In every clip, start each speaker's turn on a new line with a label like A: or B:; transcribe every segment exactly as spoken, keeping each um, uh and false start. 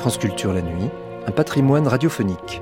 A: France Culture la nuit, un patrimoine radiophonique.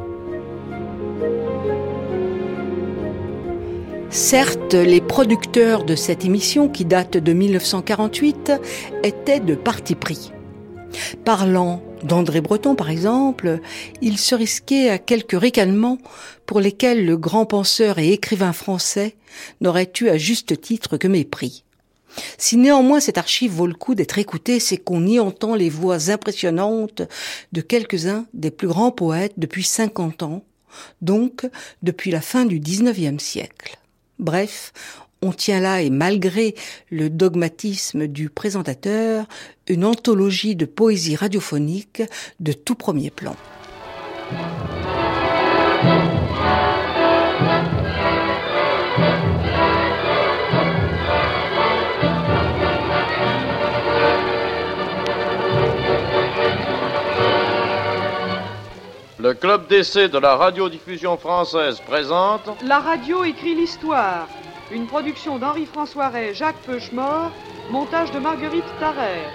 B: Certes, les producteurs de cette émission, qui date de mille neuf cent quarante-huit, étaient de parti pris. Parlant d'André Breton, par exemple, il se risquait à quelques ricanements pour lesquels le grand penseur et écrivain français n'aurait eu à juste titre que mépris. Si néanmoins cette archive vaut le coup d'être écoutée, c'est qu'on y entend les voix impressionnantes de quelques-uns des plus grands poètes depuis cinquante ans, donc depuis la fin du dix-neuvième siècle. Bref, on tient là, et malgré le dogmatisme du présentateur, une anthologie de poésie radiophonique de tout premier plan.
C: Le club d'essai de la radiodiffusion française présente
D: La radio écrit l'histoire, une production d'Henri-François Rey, Jacques Peuchemort, montage de Marguerite Tarrère.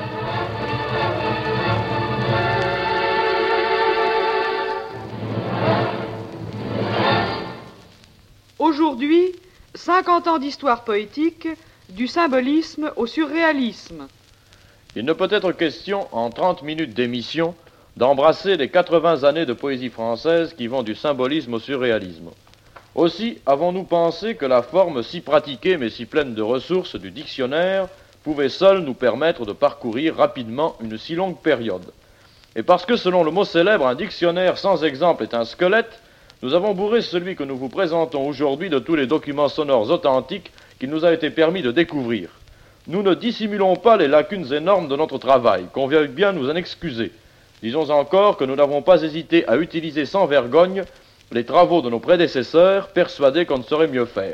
D: Aujourd'hui, cinquante ans d'histoire poétique, du symbolisme au surréalisme.
C: Il ne peut être question, en trente minutes d'émission, d'embrasser les quatre-vingts années de poésie française qui vont du symbolisme au surréalisme. Aussi avons-nous pensé que la forme si pratiquée mais si pleine de ressources du dictionnaire pouvait seule nous permettre de parcourir rapidement une si longue période. Et parce que selon le mot célèbre, un dictionnaire sans exemple est un squelette, nous avons bourré celui que nous vous présentons aujourd'hui de tous les documents sonores authentiques qu'il nous a été permis de découvrir. Nous ne dissimulons pas les lacunes énormes de notre travail, qu'on veuille bien nous en excuser. Disons encore que nous n'avons pas hésité à utiliser sans vergogne les travaux de nos prédécesseurs, persuadés qu'on ne saurait mieux faire.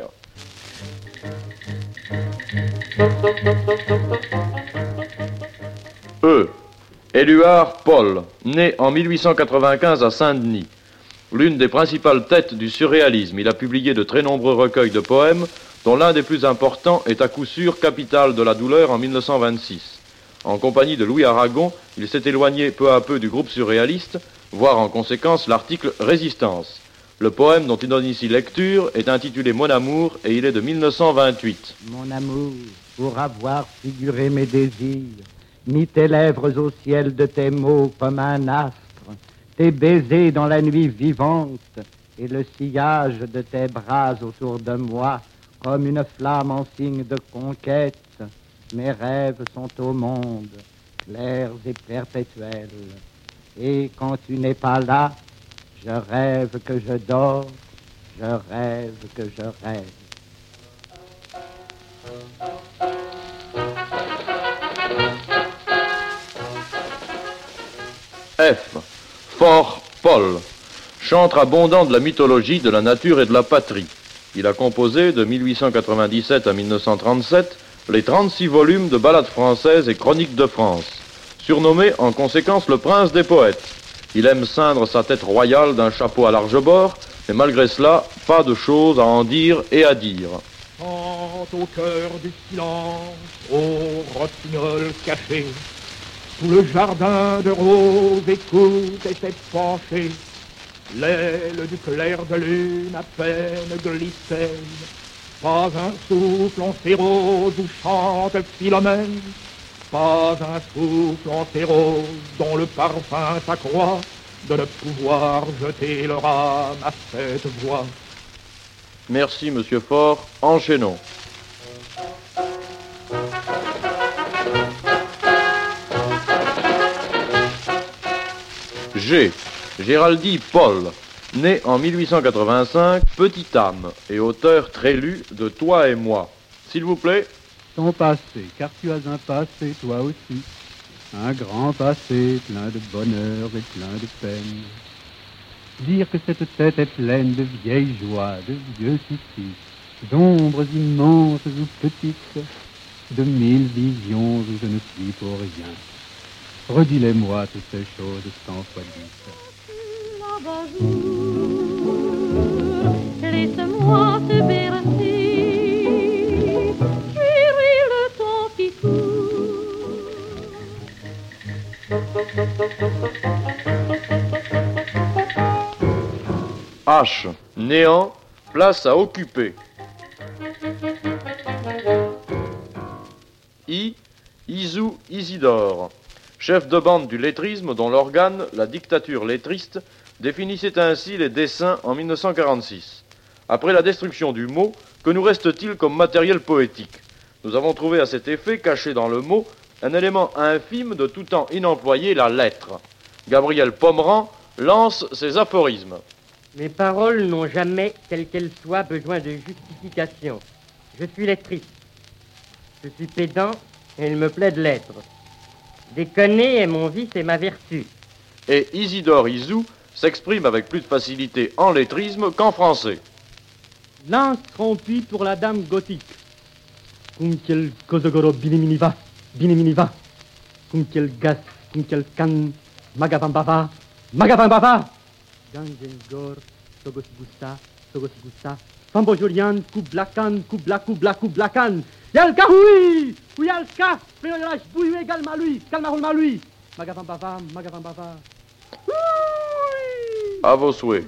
C: E. Éluard Paul, né en mille huit cent quatre-vingt-quinze à Saint-Denis. L'une des principales têtes du surréalisme, il a publié de très nombreux recueils de poèmes, dont l'un des plus importants est à coup sûr Capitale de la douleur en mille neuf cent vingt-six. En compagnie de Louis Aragon, il s'est éloigné peu à peu du groupe surréaliste, voire en conséquence l'article Résistance. Le poème dont il donne ici lecture est intitulé Mon amour et il est de mille neuf cent vingt-huit.
E: Mon amour, pour avoir figuré mes désirs, mis tes lèvres au ciel de tes mots comme un astre, tes baisers dans la nuit vivante et le sillage de tes bras autour de moi comme une flamme en signe de conquête. Mes rêves sont au monde, clairs et perpétuels. Et quand tu n'es pas là, je rêve que je dors, je rêve que je rêve.
C: F. Fort Paul, chantre abondant de la mythologie, de la nature et de la patrie. Il a composé de mille huit cent quatre-vingt-dix-sept à mille neuf cent trente-sept les trente-six volumes de ballades françaises et chroniques de France, surnommé en conséquence le prince des poètes. Il aime ceindre sa tête royale d'un chapeau à large bord, mais malgré cela, pas de choses à en dire et à dire.
F: Chante au cœur du silence, au rossignol caché, sous le jardin de roses, écoute et s'est penché. L'aile du clair de lune à peine glissait. Pas un souffle en ces roses où chante Philomèle. Pas un souffle en ces roses dont le parfum s'accroît de ne pouvoir jeter leur âme à cette voix.
C: Merci, monsieur Faure. Enchaînons. G. Géraldine Paul, né en mille huit cent quatre-vingt-cinq, petite âme et auteur très lu de Toi et moi. S'il vous plaît.
G: Ton passé, car tu as un passé, toi aussi. Un grand passé, plein de bonheur et plein de peine. Dire que cette tête est pleine de vieilles joies, de vieux soucis, d'ombres immenses ou petites, de mille visions où je ne suis pour rien. Redis-les-moi toutes ces choses cent fois dites.
H: Laisse-moi te bercer, chérie, le temps qui court.
C: H. Néant, place à occuper. I. Isou Isidore, chef de bande du lettrisme dont l'organe, la dictature lettriste, définissait ainsi les dessins en mille neuf cent quarante-six. Après la destruction du mot, que nous reste-t-il comme matériel poétique? Nous avons trouvé à cet effet, caché dans le mot, un élément infime de tout temps inemployé, la lettre. Gabriel Pomeran lance ses aphorismes.
I: Mes paroles n'ont jamais, quelles qu'elles soient, besoin de justification. Je suis lettriste. Je suis pédant et il me plaît de l'être. Déconner est mon vice et ma vertu.
C: Et Isidore Isou s'exprime avec plus de facilité en lettrisme qu'en français.
J: Lance rompue pour la dame gothique. Kunkel kozogoro biniminiva, biniminiva. Kunkel gas, kunkel kan, magavambava, magavambava. Gangen gor, sogosigusta, sogosigusta. Fambo Julian, kublakan, kubla, kubla, kublakan. Yalka hui, huyalka, priolage bouillé, galma lui, calmarulma lui. Magavambava, magavambava.
C: À vos souhaits.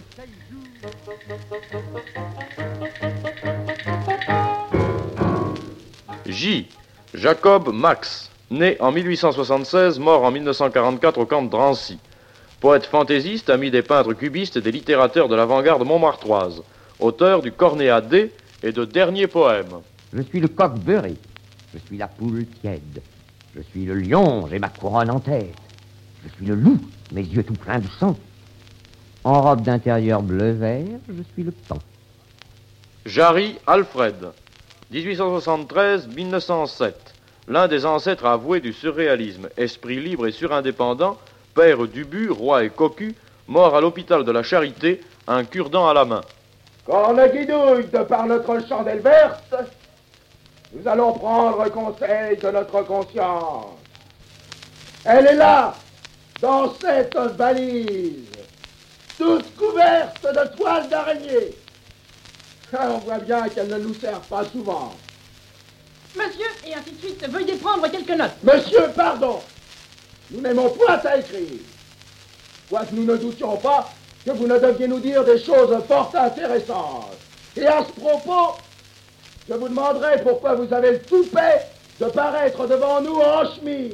C: J. Jacob Max, né en mille huit cent soixante-seize, mort en mille neuf cent quarante-quatre au camp de Drancy. Poète fantaisiste, ami des peintres cubistes et des littérateurs de l'avant-garde montmartroise. Auteur du Cornéa D et de derniers poèmes.
K: Je suis le coq beurré, je suis la poule tiède, je suis le lion, j'ai ma couronne en tête, je suis le loup, mes yeux tout pleins de sang. En robe d'intérieur bleu-vert, je suis le pan.
C: Jarry Alfred, dix-huit cent soixante-treize à mille neuf cent sept, l'un des ancêtres avoués du surréalisme, esprit libre et surindépendant, père d'Ubu, roi et cocu, mort à l'hôpital de la Charité, un cure-dent à la main.
F: Quand on guidouille de par notre chandelle verte, nous allons prendre conseil de notre conscience. Elle est là, dans cette valise, toute couverte de toiles d'araignée. On voit bien qu'elle ne nous sert pas souvent.
L: Monsieur, et ainsi de suite, veuillez prendre quelques notes.
F: Monsieur, pardon, nous n'aimons point à écrire. Quoique nous ne doutions pas que vous ne deviez nous dire des choses fort intéressantes. Et à ce propos, je vous demanderai pourquoi vous avez le toupet de paraître devant nous en chemise.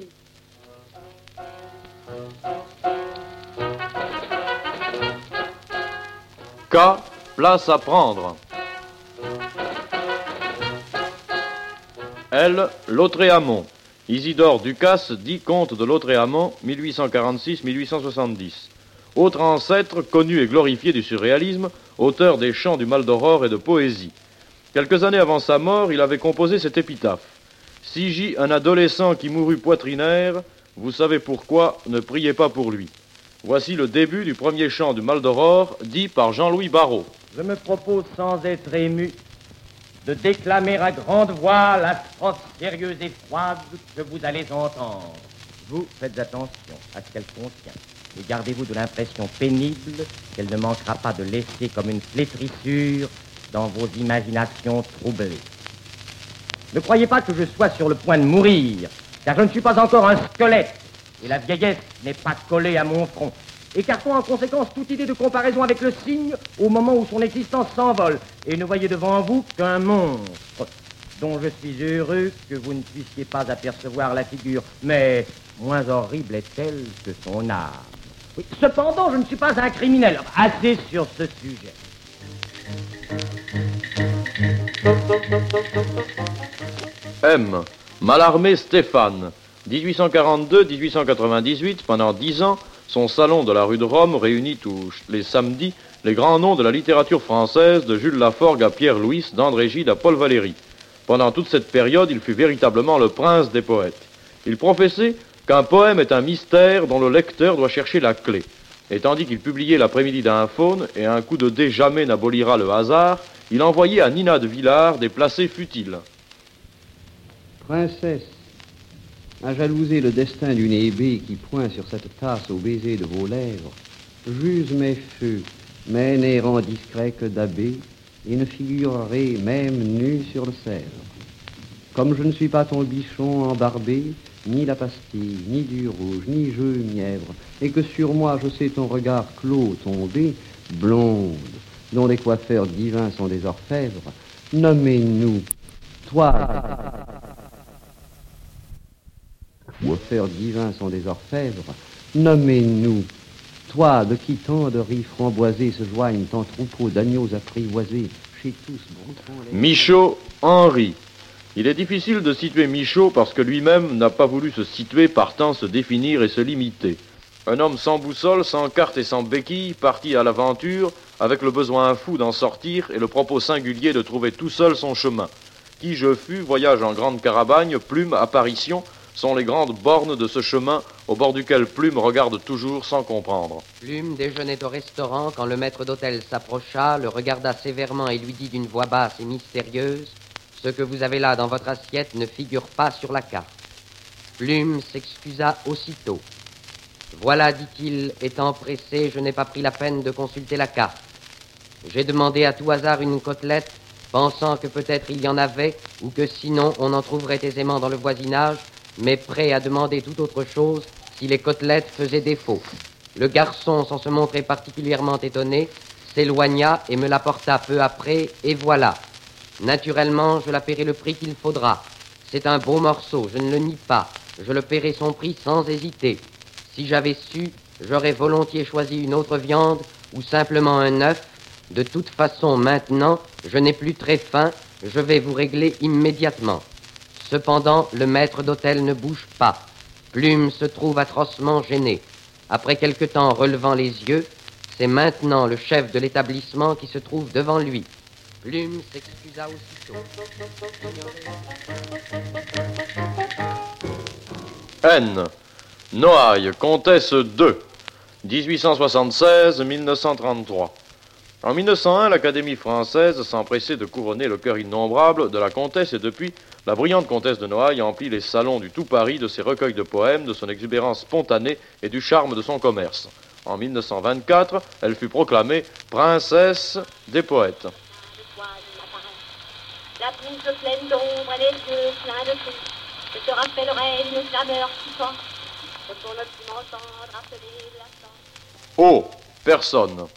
C: K. Place à prendre. L. Lautréamont. Isidore Ducasse, dit comte de Lautréamont, mille huit cent quarante-six à mille huit cent soixante-dix. Autre ancêtre connu et glorifié du surréalisme, auteur des chants du Mal d'Aurore et de poésie. Quelques années avant sa mort, il avait composé cette épitaphe. Si j'y un adolescent qui mourut poitrinaire, vous savez pourquoi, ne priez pas pour lui. Voici le début du premier chant du Mal d'Aurore, dit par Jean-Louis Barrault.
I: Je me propose, sans être ému, de déclamer à grande voix la strophe sérieuse et froide que vous allez entendre. Vous faites attention à ce qu'elle contient et gardez-vous de l'impression pénible qu'elle ne manquera pas de laisser comme une flétrissure dans vos imaginations troublées. Ne croyez pas que je sois sur le point de mourir, car je ne suis pas encore un squelette et la vieillesse n'est pas collée à mon front. Écartons en conséquence toute idée de comparaison avec le cygne au moment où son existence s'envole et ne voyez devant vous qu'un monstre dont je suis heureux que vous ne puissiez pas apercevoir la figure, mais moins horrible est-elle que son âme. Oui, cependant, je ne suis pas un criminel. Assez sur ce sujet.
C: M. Mallarmé Stéphane, dix-huit cent quarante-deux à dix-huit cent quatre-vingt-dix-huit, pendant dix ans, son salon de la rue de Rome réunit tous les samedis les grands noms de la littérature française, de Jules Laforgue à Pierre Louis, d'André Gide à Paul Valéry. Pendant toute cette période, il fut véritablement le prince des poètes. Il professait qu'un poème est un mystère dont le lecteur doit chercher la clé. Et tandis qu'il publiait l'après-midi d'un faune, et un coup de dé jamais n'abolira le hasard, il envoyait à Nina de Villars des placés futiles.
M: Princesse, à jalouser le destin d'une hébé qui pointe sur cette tasse au baiser de vos lèvres, j'use mes feux, mais n'errant discret que d'abbé, et ne figurerai même nu sur le Sèvre. Comme je ne suis pas ton bichon embarbé, ni la pastille, ni du rouge, ni jeu mièvre, et que sur moi je sais ton regard clos tomber, blonde, dont les coiffeurs divins sont des orfèvres, nommez-nous, toi, coiffeurs divins sont des orfèvres, nommez-nous, toi, de qui tant de riz framboisés se joignent en troupeaux d'agneaux apprivoisés, chez tous brouteront les...
C: Michaud Henri. Il est difficile de situer Michaud parce que lui-même n'a pas voulu se situer, partant se définir et se limiter. Un homme sans boussole, sans carte et sans béquille, parti à l'aventure, avec le besoin fou d'en sortir et le propos singulier de trouver tout seul son chemin. Qui je fus, voyage en grande caravane, Plume, apparition, sont les grandes bornes de ce chemin au bord duquel Plume regarde toujours sans comprendre.
N: Plume déjeunait au restaurant quand le maître d'hôtel s'approcha, le regarda sévèrement et lui dit d'une voix basse et mystérieuse « Ce que vous avez là dans votre assiette ne figure pas sur la carte. » Plume s'excusa aussitôt. « Voilà, dit-il, étant pressé, je n'ai pas pris la peine de consulter la carte. J'ai demandé à tout hasard une côtelette, pensant que peut-être il y en avait, ou que sinon on en trouverait aisément dans le voisinage, mais prêt à demander tout autre chose si les côtelettes faisaient défaut. Le garçon, sans se montrer particulièrement étonné, s'éloigna et me l'apporta peu après, et voilà. Naturellement, je la paierai le prix qu'il faudra. C'est un beau morceau, je ne le nie pas. Je le paierai son prix sans hésiter. Si j'avais su, j'aurais volontiers choisi une autre viande ou simplement un œuf. De toute façon, maintenant, je n'ai plus très faim, je vais vous régler immédiatement. Cependant, le maître d'hôtel ne bouge pas. Plume se trouve atrocement gêné. Après quelque temps relevant les yeux, c'est maintenant le chef de l'établissement qui se trouve devant lui. Plume s'excusa aussitôt.
C: N. Noailles, comtesse deux, dix-huit cent soixante-seize à mille neuf cent trente-trois. En mille neuf cent un, l'Académie française s'empressait de couronner le cœur innombrable de la comtesse et depuis, la brillante comtesse de Noailles emplit les salons du tout Paris de ses recueils de poèmes, de son exubérance spontanée et du charme de son commerce. En mille neuf cent vingt-quatre, elle fut proclamée princesse des poètes.
H: La bouche pleine d'ombre et les yeux pleins de cris, je te rappellerai une clameur qui fend, retourne plus m'entendre appeler la sang.
C: Oh, personne.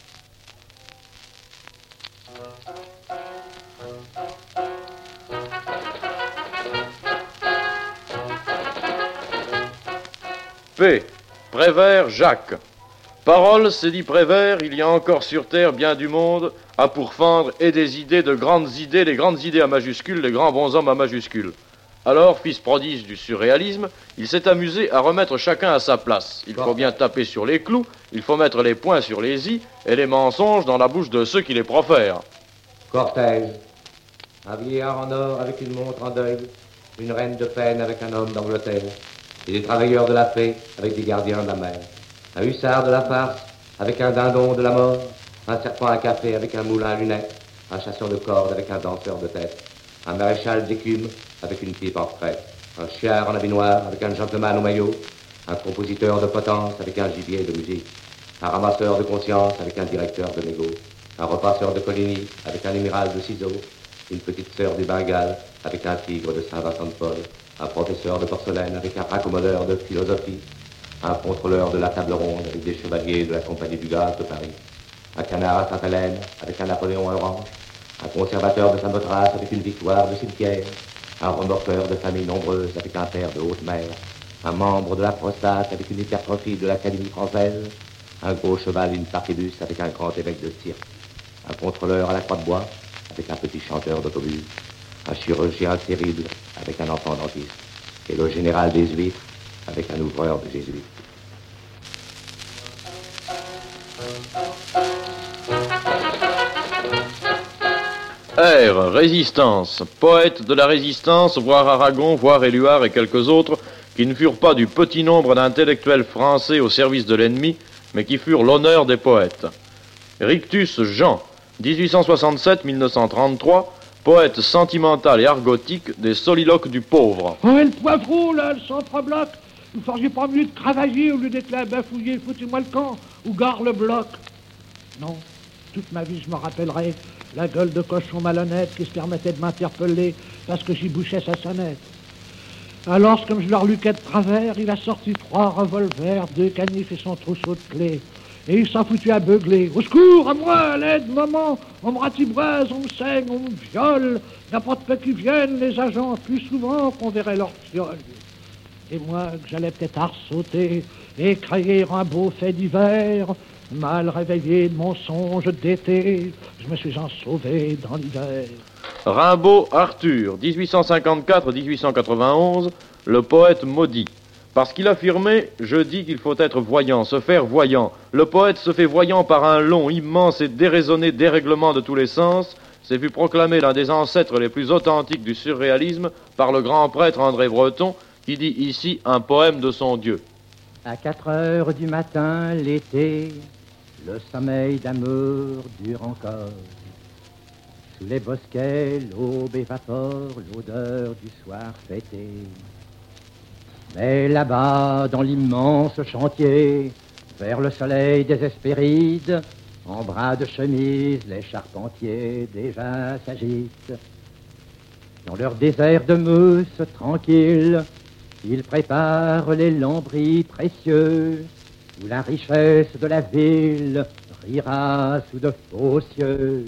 C: P. Prévert Jacques. Parole, c'est dit Prévert, il y a encore sur terre bien du monde à pourfendre et des idées, de grandes idées, les grandes idées à majuscules, les grands bons hommes à majuscules. Alors, fils prodige du surréalisme, il s'est amusé à remettre chacun à sa place. Il faut bien taper sur les clous, il faut mettre les points sur les i et les mensonges dans la bouche de ceux qui les profèrent.
I: Cortège. Un vieillard en or avec une montre en deuil, une reine de peine avec un homme d'Angleterre, et des travailleurs de la paix avec des gardiens de la mer. Un hussard de la farce avec un dindon de la mort, un serpent à café avec un moulin à lunettes, un chasseur de cordes avec un danseur de tête, un maréchal d'écume avec une pipe en frais, un chiard en habit noir avec un gentleman au maillot, un compositeur de potence avec un gibier de musique, un ramasseur de conscience avec un directeur de négo, un repasseur de Coligny avec un amiral de ciseaux, une petite sœur du Bengale avec un tigre de Saint-Vincent-de-Paul, un professeur de porcelaine avec un raccommodeur de philosophie, un contrôleur de la table ronde avec des chevaliers de la Compagnie du Gaz de Paris, un canard à Sainte-Hélène avec un Napoléon orange, un conservateur de Saint-Botras avec une victoire de cimetière, un remorqueur de familles nombreuses avec un père de haute mer, un membre de la prostate avec une hypertrophie de l'Académie française, un gros cheval, une parquebus avec un grand évêque de cirque, un contrôleur à la croix de bois avec un petit chanteur d'autobus, un chirurgien terrible avec un enfant dentiste, et le général des huîtres avec un ouvreur de jésuites.
C: R. Résistance. Poète de la Résistance, voire Aragon, voire Éluard et quelques autres, qui ne furent pas du petit nombre d'intellectuels français au service de l'ennemi, mais qui furent l'honneur des poètes. Rictus Jean, dix-huit cent soixante-sept à mille neuf cent trente-trois, poète sentimental et argotique des soliloques du pauvre.
F: Oh, et le poivreau, là, le centre-bloc. Vous feriez pas mieux de travailler au lieu d'être là bafouillé, foutez-moi le camp, ou gare le bloc. Non, toute ma vie, je me rappellerai la gueule de cochon malhonnête qui se permettait de m'interpeller parce que j'y bouchais sa sonnette. Alors, comme je leur luquais de travers, il a sorti trois revolvers, deux canifs et son trousseau de clés. et il s'en foutu à beugler. Au secours, à moi, à l'aide, maman, on me ratiboise, on me saigne, on me viole, n'importe quoi qui vienne, les agents, plus souvent qu'on verrait leur fiole. Et moi, que j'allais peut-être ressauter et créer un beau fait d'hiver, mal réveillé de mon songe d'été, je me suis en sauvé dans l'hiver.
C: Rimbaud Arthur, dix-huit cent cinquante-quatre à dix-huit cent quatre-vingt-onze, le poète maudit. Parce qu'il affirmait, je dis qu'il faut être voyant, se faire voyant. Le poète se fait voyant par un long, immense et déraisonné dérèglement de tous les sens. C'est vu proclamer l'un des ancêtres les plus authentiques du surréalisme par le grand prêtre André Breton, qui dit ici un poème de son Dieu.
E: À quatre heures du matin, l'été, le sommeil d'amour dure encore. Sous les bosquets, l'aube évapore l'odeur du soir fêté. Mais là-bas, dans l'immense chantier, vers le soleil des Hespérides, en bras de chemise, les charpentiers déjà s'agitent. Dans leur désert de mousse tranquille, ils préparent les lambris précieux, où la richesse de la ville rira sous de faux cieux.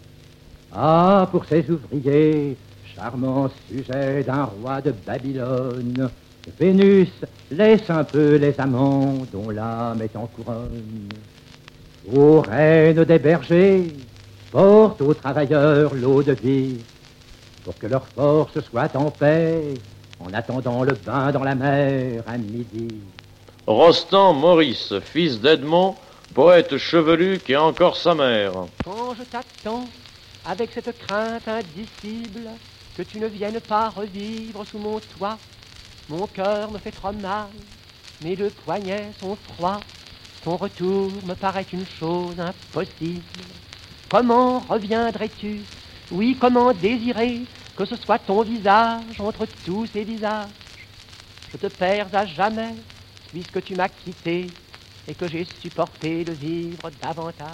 E: Ah, pour ces ouvriers, charmants sujets d'un roi de Babylone, Vénus laisse un peu les amants dont l'âme est en couronne. Ô reine des bergers, porte aux travailleurs l'eau de vie, pour que leur force soit en paix, en attendant le bain dans la mer à midi.
C: Rostand Maurice, fils d'Edmond, poète chevelu qui a encore sa mère.
O: Quand je t'attends, avec cette crainte indicible, que tu ne viennes pas revivre sous mon toit, mon cœur me fait trop mal, mes deux poignets sont froids, ton retour me paraît une chose impossible. Comment reviendrais-tu? Oui, comment désirer que ce soit ton visage entre tous ces visages? Je te perds à jamais, puisque tu m'as quitté et que j'ai supporté de vivre davantage.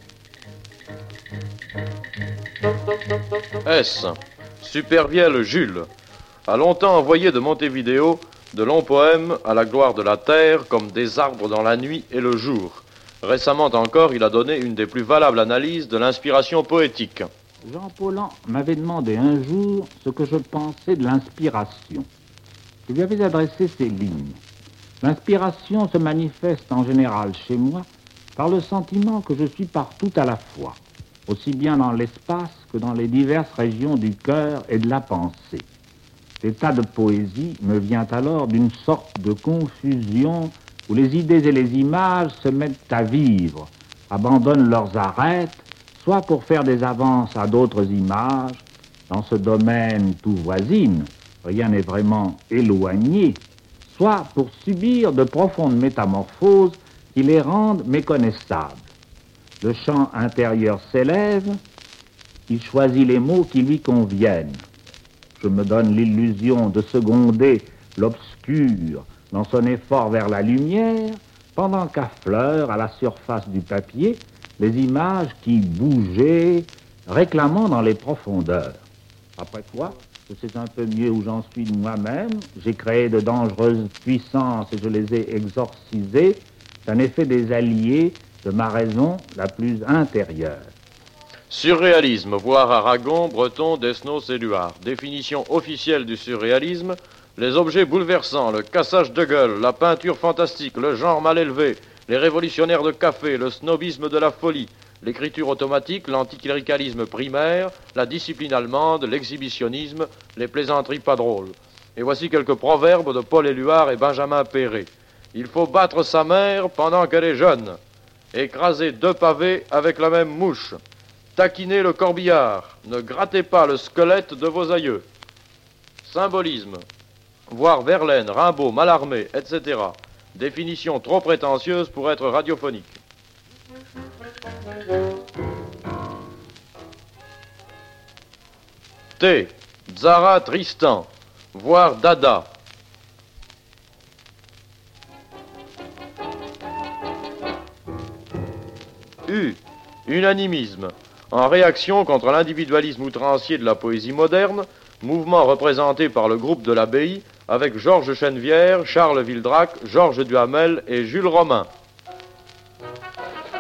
C: S. Supervielle Jules a longtemps envoyé de Montevideo de longs poèmes à la gloire de la terre comme des arbres dans la nuit et le jour. Récemment encore, il a donné une des plus valables analyses de l'inspiration poétique.
P: Jean Paulhan m'avait demandé un jour ce que je pensais de l'inspiration. Je lui avais adressé ces lignes. L'inspiration se manifeste en général chez moi par le sentiment que je suis partout à la fois, aussi bien dans l'espace que dans les diverses régions du cœur et de la pensée. L'état de poésie me vient alors d'une sorte de confusion où les idées et les images se mettent à vivre, abandonnent leurs arêtes, soit pour faire des avances à d'autres images, dans ce domaine tout voisine, rien n'est vraiment éloigné, soit pour subir de profondes métamorphoses qui les rendent méconnaissables. Le chant intérieur s'élève, il choisit les mots qui lui conviennent. Je me donne l'illusion de seconder l'obscur dans son effort vers la lumière, pendant qu'affleurent à la surface du papier les images qui bougeaient, réclamant dans les profondeurs. Après quoi, je sais un peu mieux où j'en suis de moi-même, j'ai créé de dangereuses puissances et je les ai exorcisées, c'est un effet des alliés de ma raison la plus intérieure.
C: Surréalisme, voir Aragon, Breton, Desnos, Éluard. Définition officielle du surréalisme, les objets bouleversants, le cassage de gueule, la peinture fantastique, le genre mal élevé, les révolutionnaires de café, le snobisme de la folie, l'écriture automatique, l'anticléricalisme primaire, la discipline allemande, l'exhibitionnisme, les plaisanteries pas drôles. Et voici quelques proverbes de Paul Éluard et Benjamin Perret. Il faut battre sa mère pendant qu'elle est jeune, écraser deux pavés avec la même mouche, taquiner le corbillard, ne grattez pas le squelette de vos aïeux. Symbolisme, voir Verlaine, Rimbaud, Mallarmé, et cetera. Définition trop prétentieuse pour être radiophonique. T. Zara Tristan, voir Dada. U. Unanimisme, en réaction contre l'individualisme outrancier de la poésie moderne, mouvement représenté par le groupe de l'Abbaye avec Georges Chenevière, Charles Vildrac, Georges Duhamel et Jules Romain.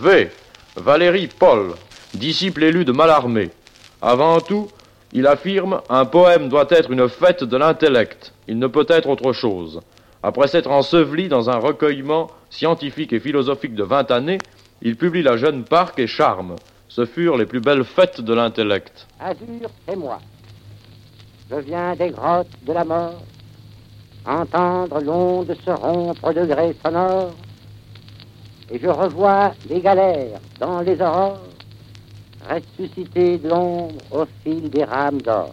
C: V. Valéry Paul, disciple élu de Mallarmé. Avant tout, il affirme « Un poème doit être une fête de l'intellect. Il ne peut être autre chose. » Après s'être enseveli dans un recueillement scientifique et philosophique de vingt années, il publie La Jeune Parc et Charme. Ce furent les plus belles fêtes de l'intellect.
O: Azur, c'est moi. Je viens des grottes de la mort, entendre l'onde se rompre au degré sonore, et je revois les galères dans les aurores, ressusciter de l'ombre au fil des rames d'or.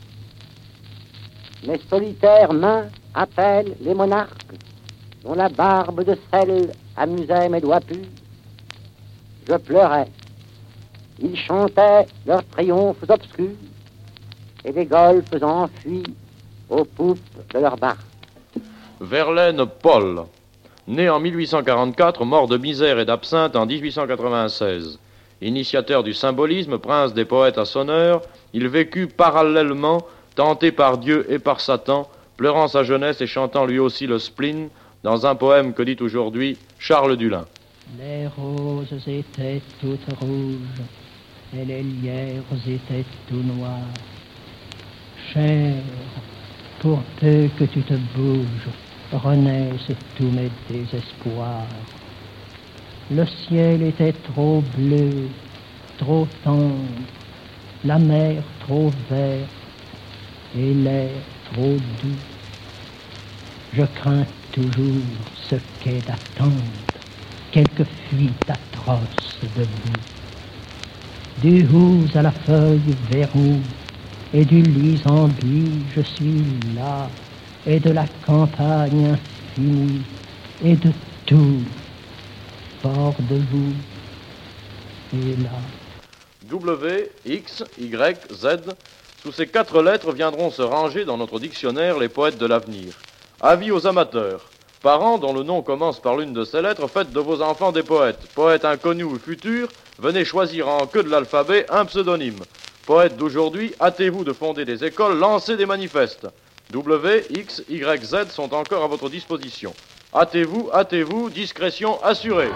O: Mes solitaires mains appellent les monarques, dont la barbe de sel amusait mes doigts purs. Je pleurais. Ils chantaient leurs triomphes obscurs, et les golfes enfuis aux poupes de leurs barques.
C: Verlaine Paul, né en mille huit cent quarante-quatre, mort de misère et d'absinthe en dix-huit cent quatre-vingt-seize. Initiateur du symbolisme, prince des poètes à sonneur, il vécut parallèlement, tenté par Dieu et par Satan, pleurant sa jeunesse et chantant lui aussi le spleen, dans un poème que dit aujourd'hui Charles Dulin.
Q: Les roses étaient toutes rouges, et les lierres étaient tout noires. Cher, pour peu que tu te bouges, renaissent tous mes désespoirs. Le ciel était trop bleu, trop tendre, la mer trop verte et l'air trop doux. Je crains toujours ce qu'est d'attendre quelque fuite atroce de boue. Du housse à la feuille vernie et du lys en buis, je suis là, et de la campagne infinie et de tout, bord de vous et là.
C: W, X, Y, Z, sous ces quatre lettres viendront se ranger dans notre dictionnaire les poètes de l'avenir. Avis aux amateurs. Parents dont le nom commence par l'une de ces lettres, faites de vos enfants des poètes. Poètes inconnus ou futurs, venez choisir en queue de l'alphabet un pseudonyme. Poètes d'aujourd'hui, hâtez-vous de fonder des écoles, lancez des manifestes. W, X, Y, Z sont encore à votre disposition. Hâtez-vous, hâtez-vous, discrétion assurée.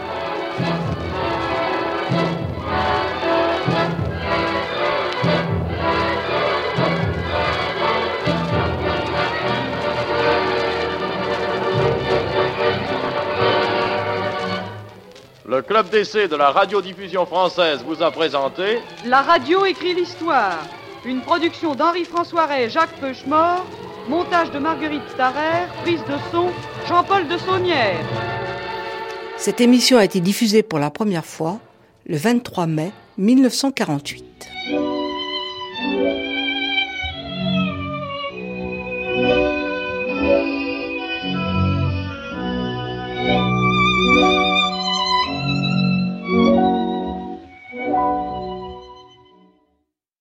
C: Le club d'essai de la radiodiffusion française vous a présenté
D: La radio écrit l'histoire, une production d'Henri-François Rey, Jacques Peuchemort, montage de Marguerite Starer, prise de son Jean-Paul de Saunière.
B: Cette émission a été diffusée pour la première fois le vingt-trois mai mille neuf cent quarante-huit.